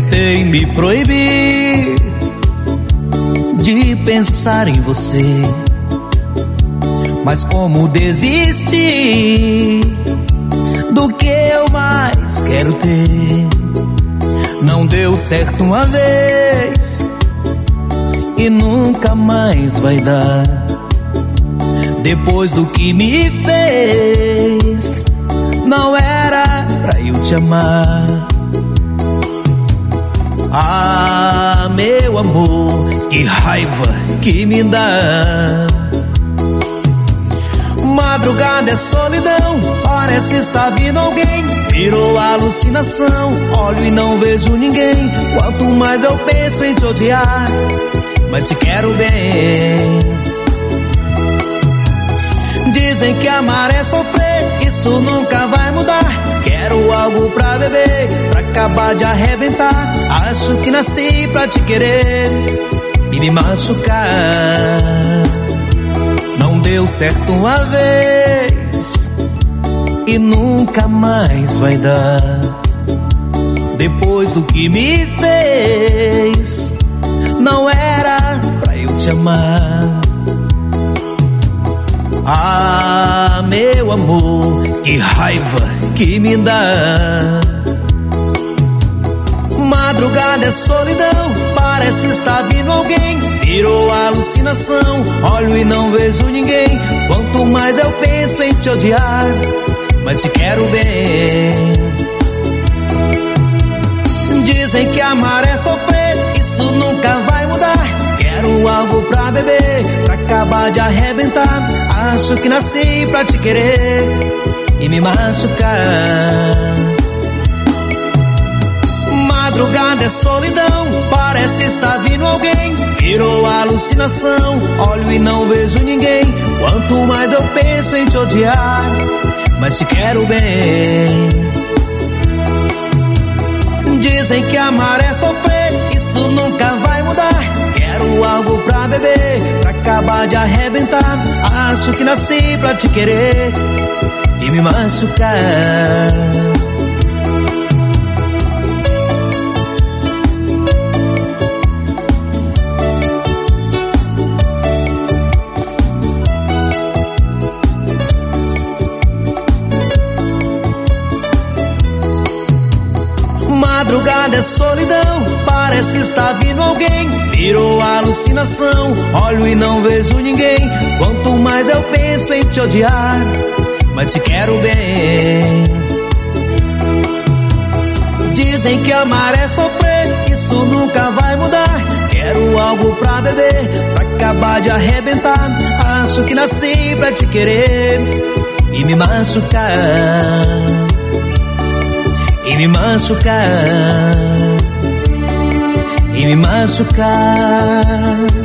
Tentei me proibir de pensar em você, mas como desistir do que eu mais quero ter? Não deu certo uma vez e nunca mais vai dar. Depois do que me fez, não era pra eu te amar. Ah, meu amor, que raiva que me dá. Madrugada é solidão, parece estar vindo alguém. Virou alucinação, olho e não vejo ninguém. Quanto mais eu penso em te odiar, mas te quero bem. Dizem que amar é sofrer, isso nunca vai mudar. Quero algo pra beber, pra acabar de arrebentar. Acho que nasci pra te querer e me machucar. Não deu certo uma vez e nunca mais vai dar. Depois do que me fez, não era pra eu te amar. Ah, meu amor, que raiva que me dá. Madrugada é solidão, parece estar vindo alguém. Virou alucinação, olho e não vejo ninguém. Quanto mais eu penso em te odiar, mas te quero bem. Dizem que amar é sofrer, isso nunca vai mudar. Quero algo pra beber, pra acabar de arrebentar. Acho que nasci pra te querer e me machucar. Madrugada é solidão, parece estar vindo alguém. Virou alucinação, olho e não vejo ninguém. Quanto mais eu penso em te odiar, mas te quero bem. Dizem que amar é sofrer, isso nunca vai mudar. Quero algo pra beber, pra acabar de arrebentar. Acho que nasci pra te querer e me machucar. Madrugada é solidão, parece estar vindo alguém. Virou alucinação, olho e não vejo ninguém. Quanto mais eu penso em te odiar, mas te quero bem. Dizem que amar é sofrer, isso nunca vai mudar. Quero algo pra beber, pra acabar de arrebentar. Acho que nasci pra te querer e me machucar. E me machucar, e me machucar.